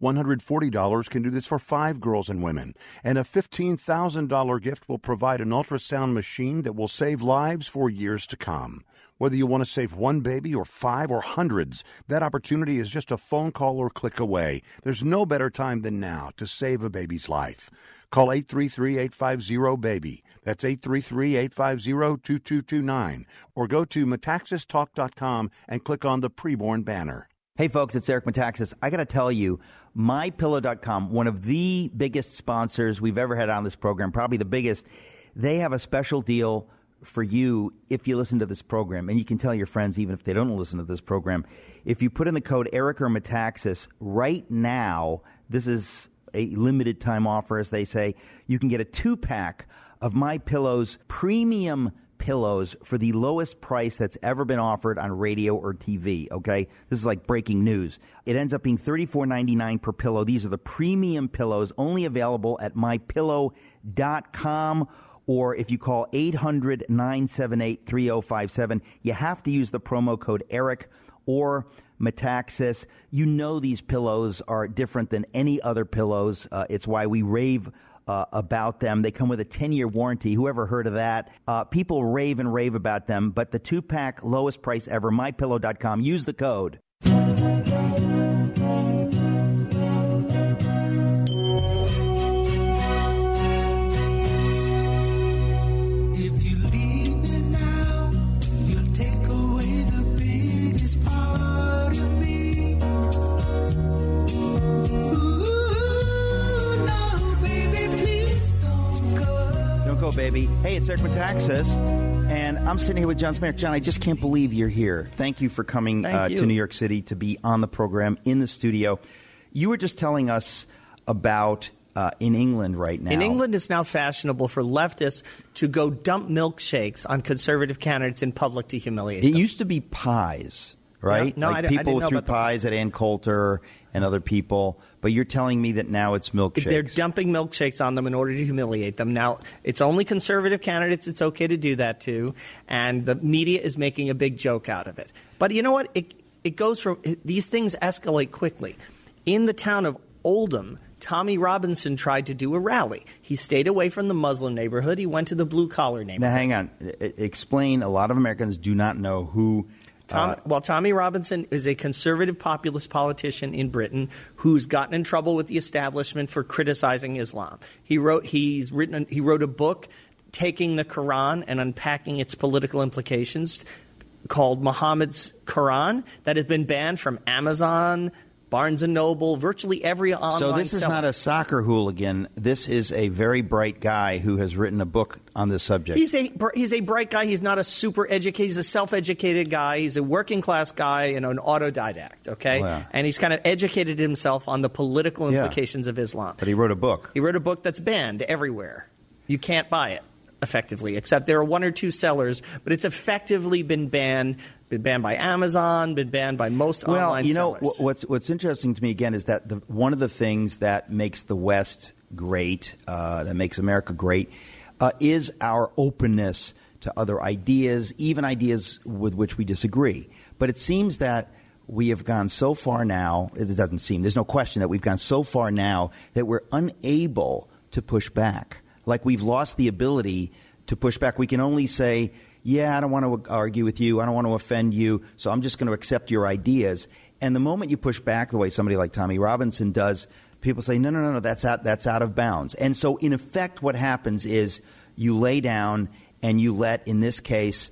$140 can do this for 5 girls and women. And a $15,000 gift will provide an ultrasound machine that will save lives for years to come. Whether you want to save one baby or 5 or hundreds, that opportunity is just a phone call or click away. There's no better time than now to save a baby's life. Call 833-850-BABY. That's 833-850-2229. Or go to metaxastalk.com and click on the preborn banner. Hey, folks, it's Eric Metaxas. I got to tell you, MyPillow.com, one of the biggest sponsors we've ever had on this program, probably the biggest, they have a special deal for you if you listen to this program. And you can tell your friends, even if they don't listen to this program, if you put in the code Eric or Metaxas right now, this is a limited time offer, as they say, you can get a 2-pack of MyPillow's premium pillows for the lowest price that's ever been offered on radio or TV, okay? This is like breaking news. It ends up being $34.99 per pillow. These are the premium pillows, only available at MyPillow.com, or if you call 800-978-3057, you have to use the promo code Eric or Metaxas. You know these pillows are different than any other pillows. It's why we rave about them. They come with a 10-year warranty. Whoever heard of that? People rave and rave about them. But the 2-pack, lowest price ever, MyPillow.com. Use the code. If you leave me now, you'll take away the biggest part of me. Ooh, no, baby, please don't go. Don't go, baby. Hey, it's Eric Metaxas, and I'm sitting here with John Smear. John, I just can't believe you're here. Thank you for coming to New York City to be on the program in the studio. You were just telling us about in England right now. In England, it's now fashionable for leftists to go dump milkshakes on conservative candidates in public to humiliate them. It used to be pies, right? No, like I people didn't know threw about pies at Ann Coulter and other people, but you're telling me that now it's milkshakes. They're dumping milkshakes on them in order to humiliate them. Now, it's only conservative candidates it's okay to do that to, and the media is making a big joke out of it. But you know what? It goes from – these things escalate quickly. In the town of Oldham, Tommy Robinson tried to do a rally. He stayed away from the Muslim neighborhood. He went to the blue-collar neighborhood. Now, hang on. Explain. A lot of Americans do not know who Tommy Robinson is a conservative populist politician in Britain who's gotten in trouble with the establishment for criticizing Islam. He wrote a book taking the Quran and unpacking its political implications called Muhammad's Quran that has been banned from Amazon, Barnes & Noble, virtually every online So this is not a soccer hooligan. This is a very bright guy who has written a book on this subject. He's a bright guy. He's not a super educated. He's a self-educated guy. He's a working-class guy and an autodidact, okay? Oh, yeah. And he's kind of educated himself on the political implications of Islam. But he wrote a book. He wrote a book that's banned everywhere. You can't buy it, effectively, except there are one or two sellers, but it's effectively been banned by Amazon, been banned by most online sellers. Well, what's interesting to me, again, is that one of the things that makes the West great, that makes America great, is our openness to other ideas, even ideas with which we disagree. But it seems that we have gone so far now, it doesn't seem, there's no question that we've gone so far now that we're unable to push back. Like we've lost the ability to push back. We can only say, yeah, I don't want to argue with you. I don't want to offend you. So I'm just going to accept your ideas. And the moment you push back the way somebody like Tommy Robinson does, people say, no, that's out of bounds. And so in effect, what happens is you lay down and you let, in this case,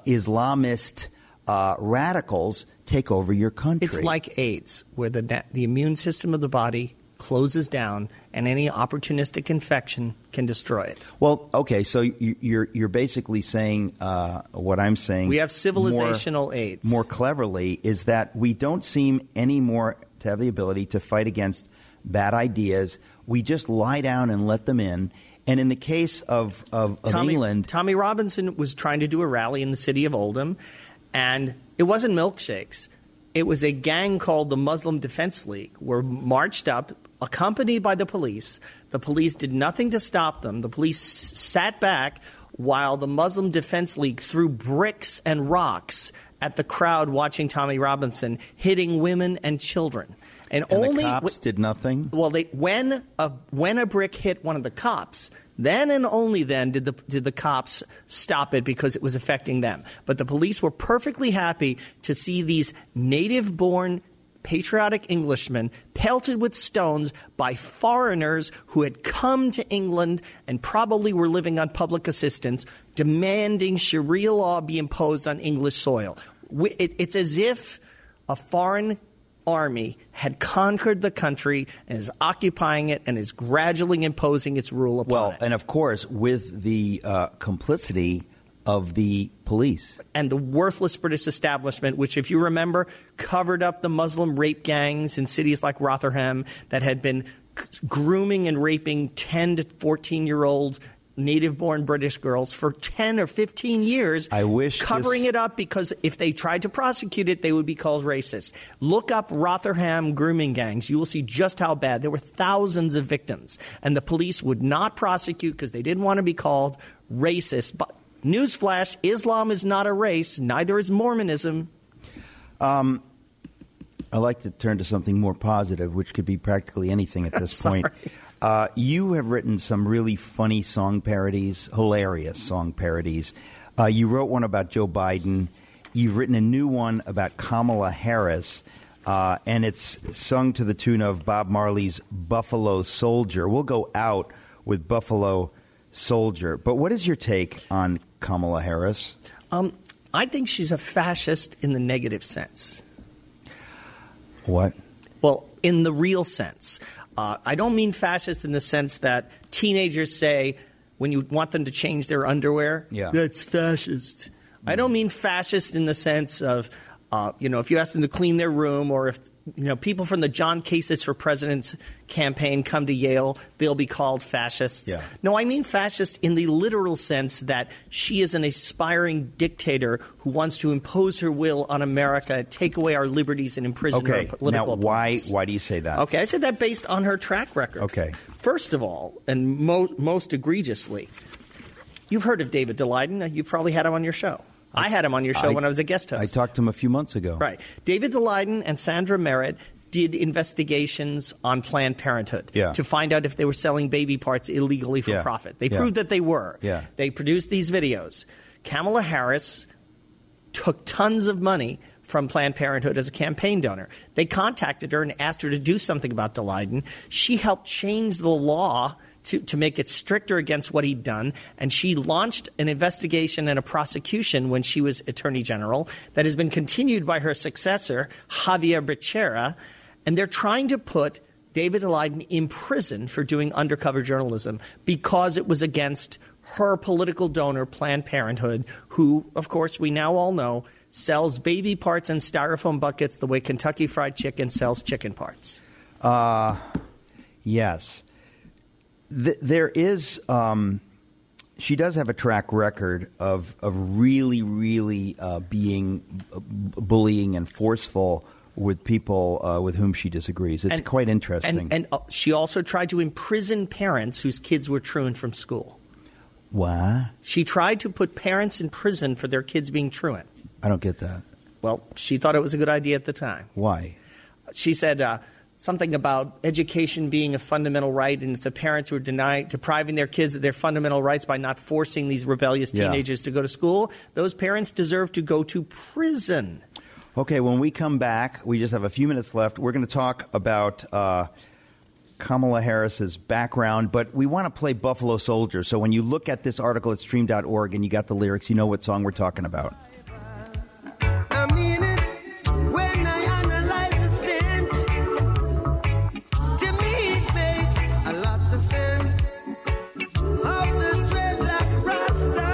Islamist radicals take over your country. It's like AIDS, where the immune system of the body closes down, and any opportunistic infection can destroy it. Well, okay, so you're basically saying what I'm saying. We have civilizational AIDS. More cleverly, is that we don't seem anymore to have the ability to fight against bad ideas. We just lie down and let them in. And in the case of England, Tommy Robinson was trying to do a rally in the city of Oldham, and it wasn't milkshakes. It was a gang called the Muslim Defense League, were marched up, accompanied by the police. The police did nothing to stop them. The police sat back while the Muslim Defense League threw bricks and rocks at the crowd watching Tommy Robinson, hitting women and children. And the cops did nothing? Well, when a brick hit one of the cops, then and only then did the cops stop it because it was affecting them. But the police were perfectly happy to see these native-born patriotic Englishmen pelted with stones by foreigners who had come to England and probably were living on public assistance, demanding Sharia law be imposed on English soil. It's as if a foreign army had conquered the country and is occupying it and is gradually imposing its rule upon it. And of course, with the complicity of the police. And the worthless British establishment, which, if you remember, covered up the Muslim rape gangs in cities like Rotherham that had been grooming and raping 10 to 14-year-old native-born British girls for 10 or 15 years, covering it up because if they tried to prosecute it, they would be called racist. Look up Rotherham grooming gangs. You will see just how bad. There were thousands of victims, and the police would not prosecute because they didn't want to be called racist. But newsflash, Islam is not a race. Neither is Mormonism. I like to turn to something more positive, which could be practically anything at this point. You have written some really funny song parodies, hilarious song parodies. You wrote one about Joe Biden. You've written a new one about Kamala Harris, and it's sung to the tune of Bob Marley's Buffalo Soldier. We'll go out with Buffalo Soldier. But what is your take on Kamala Harris? I think she's a fascist in the negative sense. What? Well, in the real sense. I don't mean fascist in the sense that teenagers say when you want them to change their underwear, that's fascist. I don't mean fascist in the sense of, if you ask them to clean their room, or if people from the John Kasich for President's campaign come to Yale, they'll be called fascists. Yeah. No, I mean fascist in the literal sense that she is an aspiring dictator who wants to impose her will on America, take away our liberties, and imprison our political opponents. Why do you say that? Okay, I said that based on her track record. Okay. First of all, and most egregiously, you've heard of David Daleiden. You probably had him on your show. I had him on your show when I was a guest host. I talked to him a few months ago. Right. David Daleiden and Sandra Merritt did investigations on Planned Parenthood to find out if they were selling baby parts illegally for profit. They proved that they were. Yeah. They produced these videos. Kamala Harris took tons of money from Planned Parenthood as a campaign donor. They contacted her and asked her to do something about Daleiden. She helped change the law to make it stricter against what he'd done, and she launched an investigation and a prosecution when she was Attorney General that has been continued by her successor, Javier Becerra, and they're trying to put David Daleiden in prison for doing undercover journalism because it was against her political donor, Planned Parenthood, who, of course, we now all know, sells baby parts in styrofoam buckets the way Kentucky Fried Chicken sells chicken parts. Yes. There is, she does have a track record of really, really being bullying and forceful with people with whom she disagrees. It's quite interesting. And she also tried to imprison parents whose kids were truant from school. What? She tried to put parents in prison for their kids being truant. I don't get that. Well, she thought it was a good idea at the time. Why? She said something about education being a fundamental right, and if the parents were depriving their kids of their fundamental rights by not forcing these rebellious teenagers to go to school, those parents deserve to go to prison. Okay, when we come back, we just have a few minutes left. We're going to talk about Kamala Harris's background, but we want to play Buffalo Soldier. So when you look at this article at stream.org and you got the lyrics, you know what song we're talking about. I mean it when I analyze the stench. To me it makes a lot of sense. Of the dreadlock rasta,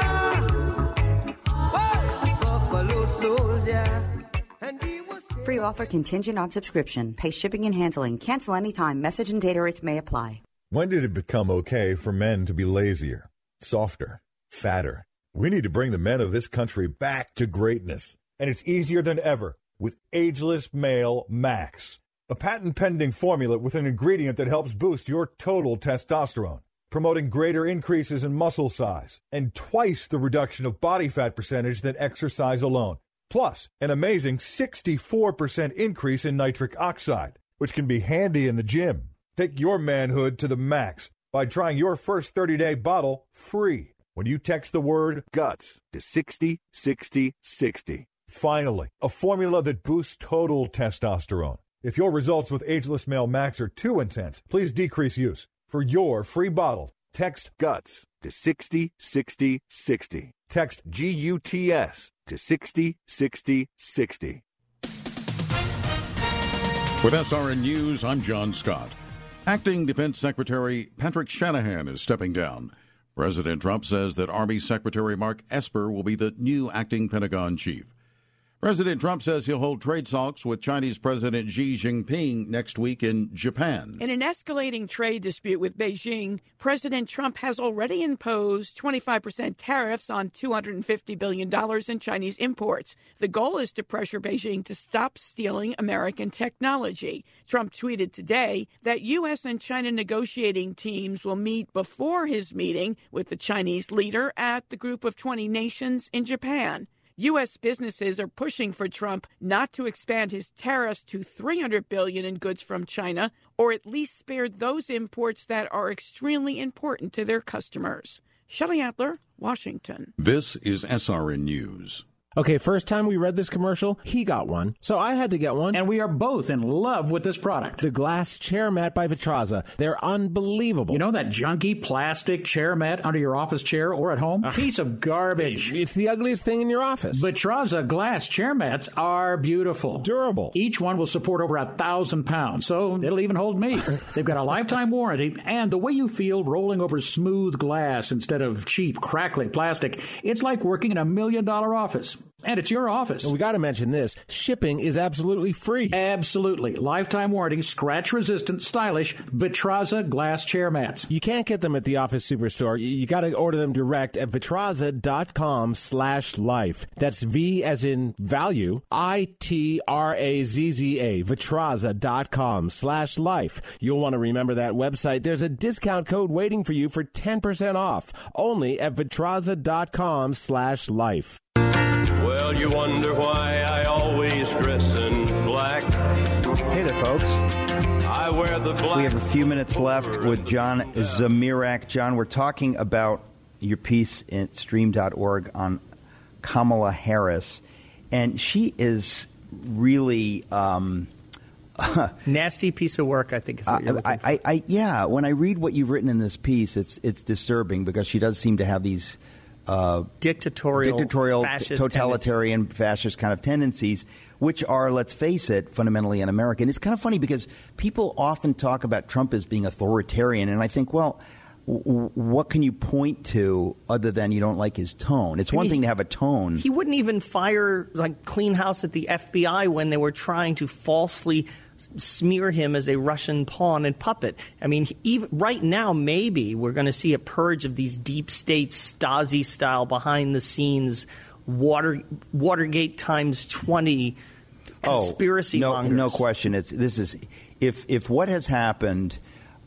Buffalo Soldier. Free offer contingent on subscription. Pay shipping and handling. Cancel anytime. Message and data rates may apply. When did it become okay for men to be lazier, softer, fatter? We need to bring the men of this country back to greatness. And it's easier than ever with Ageless Male Max, a patent-pending formula with an ingredient that helps boost your total testosterone, promoting greater increases in muscle size and twice the reduction of body fat percentage than exercise alone. Plus, an amazing 64% increase in nitric oxide. which can be handy in the gym. Take your manhood to the max by trying your first 30-day bottle free when you text the word GUTS to 606060. Finally, a formula that boosts total testosterone. If your results with Ageless Male Max are too intense, please decrease use. For your free bottle, text GUTS to 606060. Text GUTS to 606060. With SRN News, I'm John Scott. Acting Defense Secretary Patrick Shanahan is stepping down. President Trump says that Army Secretary Mark Esper will be the new acting Pentagon chief. President Trump says he'll hold trade talks with Chinese President Xi Jinping next week in Japan. In an escalating trade dispute with Beijing, President Trump has already imposed 25% tariffs on $250 billion in Chinese imports. The goal is to pressure Beijing to stop stealing American technology. Trump tweeted today that U.S. and China negotiating teams will meet before his meeting with the Chinese leader at the Group of 20 Nations in Japan. U.S. businesses are pushing for Trump not to expand his tariffs to $300 billion in goods from China, or at least spare those imports that are extremely important to their customers. Shelley Adler, Washington. This is SRN News. Okay, first time we read this commercial, he got one, so I had to get one. And we are both in love with this product. The glass chair mat by Vitraza. They're unbelievable. You know that junky plastic chair mat under your office chair or at home? Piece of garbage. It's the ugliest thing in your office. Vitraza glass chair mats are beautiful. Durable. Each one will support over 1,000 pounds, so it'll even hold me. They've got a lifetime warranty, and the way you feel rolling over smooth glass instead of cheap, crackly plastic, it's like working in $1 million office. And it's your office. We got to mention this. Shipping is absolutely free. Absolutely. Lifetime warranty, scratch-resistant, stylish Vitraza glass chair mats. You can't get them at the office superstore. You got to order them direct at Vitraza.com/life. That's V as in value, ITRAZZA, Vitraza.com/life. You'll want to remember that website. There's a discount code waiting for you for 10% off. Only at Vitraza.com/life. Well, you wonder why I always dress in black. Hey there, folks. I wear the black. We have a few minutes left with John Zamirak. John, we're talking about your piece at stream.org on Kamala Harris, and she is really nasty piece of work, I think is what you're looking for. Yeah, when I read what you've written in this piece, it's disturbing because she does seem to have these dictatorial fascist totalitarian, fascist kind of tendencies, which are, let's face it, fundamentally un-American. It's kind of funny because people often talk about Trump as being authoritarian, and I think, well, what can you point to other than you don't like his tone? It's one thing to have a tone. He wouldn't even fire, clean house at the FBI when they were trying to falsely smear him as a Russian pawn and puppet. I mean, even right now, maybe we're going to see a purge of these deep state Stasi-style behind-the-scenes Watergate times 20 conspiracy mongers. No question. If what has happened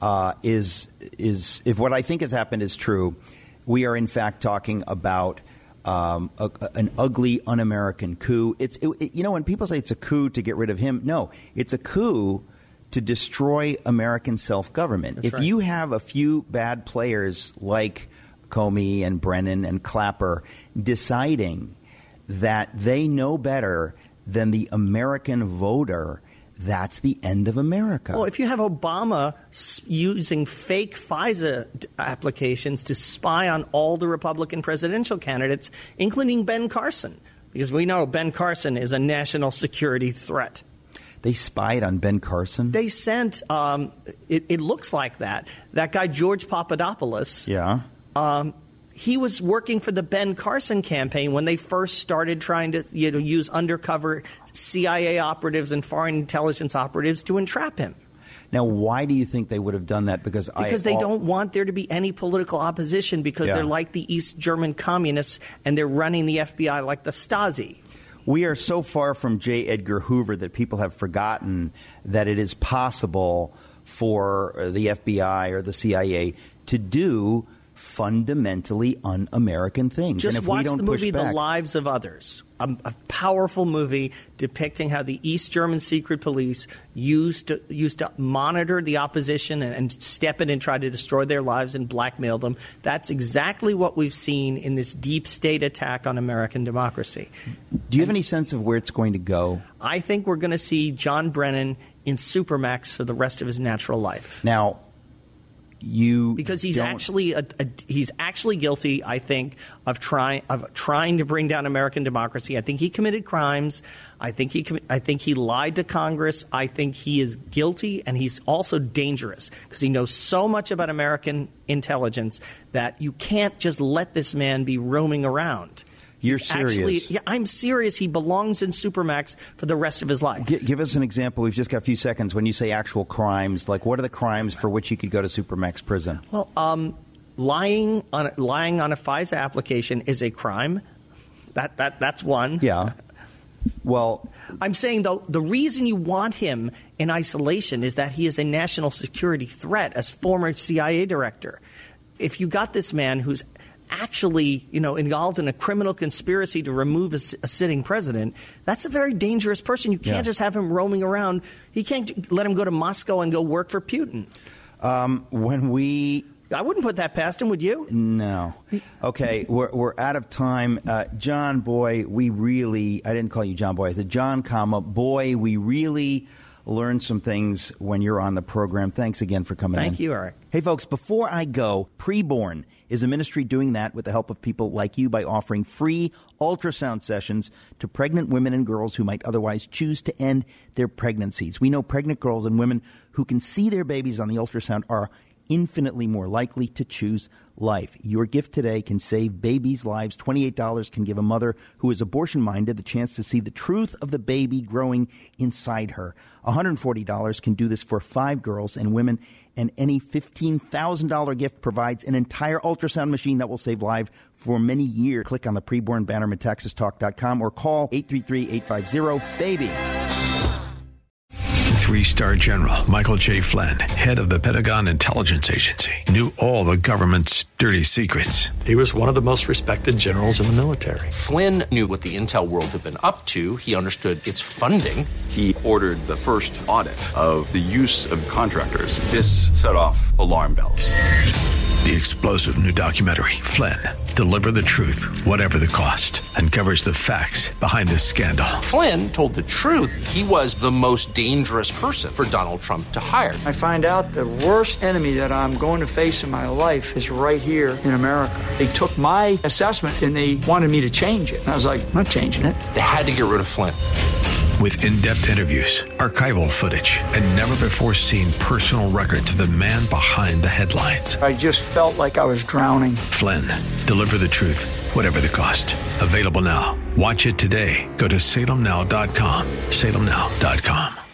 if what I think has happened is true, we are in fact talking about an ugly, un-American coup. When people say it's a coup to get rid of him, no, it's a coup to destroy American self-government. If you have a few bad players like Comey and Brennan and Clapper deciding that they know better than the American voter, that's the end of America. Well, if you have Obama using fake FISA applications to spy on all the Republican presidential candidates, including Ben Carson, because we know Ben Carson is a national security threat. They spied on Ben Carson? They sent, it looks like that guy George Papadopoulos. Yeah. He was working for the Ben Carson campaign when they first started trying to use undercover CIA operatives and foreign intelligence operatives to entrap him. Now, why do you think they would have done that? Because they don't want there to be any political opposition because they're like the East German communists and they're running the FBI like the Stasi. We are so far from J. Edgar Hoover that people have forgotten that it is possible for the FBI or the CIA to do fundamentally un-American things. Just and if watch we don't the movie push back, The Lives of Others, a powerful movie depicting how the East German secret police used to monitor the opposition and step in and try to destroy their lives and blackmail them. That's exactly what we've seen in this deep state attack on American democracy. Do you have any sense of where it's going to go? I think we're going to see John Brennan in Supermax for the rest of his natural life. Now, because he's actually guilty, I think, of trying to bring down American democracy. I think he committed crimes. I think he lied to Congress. I think he is guilty, and he's also dangerous because he knows so much about American intelligence that you can't just let this man be roaming around. You're serious? I'm serious. He belongs in Supermax for the rest of his life. Give us an example. We've just got a few seconds. When you say actual crimes, like what are the crimes for which he could go to Supermax prison? Well, lying on a FISA application is a crime. That's one. Yeah. Well, I'm saying, though, the reason you want him in isolation is that he is a national security threat as former CIA director. If you got this man who's actually, involved in a criminal conspiracy to remove a sitting president, that's a very dangerous person. You can't just have him roaming around. You can't let him go to Moscow and go work for Putin. I wouldn't put that past him, would you? No. Okay, we're out of time. John Boy, I didn't call you John Boy. I said John, Boy, we really learn some things when you're on the program. Thanks again for coming in. Thank you, Eric. Hey, folks, before I go, Preborn is a ministry doing that with the help of people like you by offering free ultrasound sessions to pregnant women and girls who might otherwise choose to end their pregnancies. We know pregnant girls and women who can see their babies on the ultrasound are infinitely more likely to choose life. Your gift today can save babies' lives. $28 can give a mother who is abortion-minded the chance to see the truth of the baby growing inside her. $140 can do this for 5 girls and women, and any $15,000 gift provides an entire ultrasound machine that will save lives for many years. Click on the Preborn banner at MetaxasTalk.com or call 833-850-BABY. 3-star General Michael J. Flynn, head of the Pentagon Intelligence Agency, knew all the government's dirty secrets. He was one of the most respected generals in the military. Flynn knew what the intel world had been up to. He understood its funding. He ordered the first audit of the use of contractors. This set off alarm bells. The explosive new documentary, Flynn, Deliver the Truth, Whatever the Cost, uncovers the facts behind this scandal. Flynn told the truth. He was the most dangerous person for Donald Trump to hire. I find out the worst enemy that I'm going to face in my life is right here in America. They took my assessment and they wanted me to change it. And I was like, I'm not changing it. They had to get rid of Flynn. With in-depth interviews, archival footage, and never-before-seen personal records of the man behind the headlines. I just felt like I was drowning. Flynn, Deliver the Truth, Whatever the Cost. Available now. Watch it today. Go to salemnow.com. salemnow.com.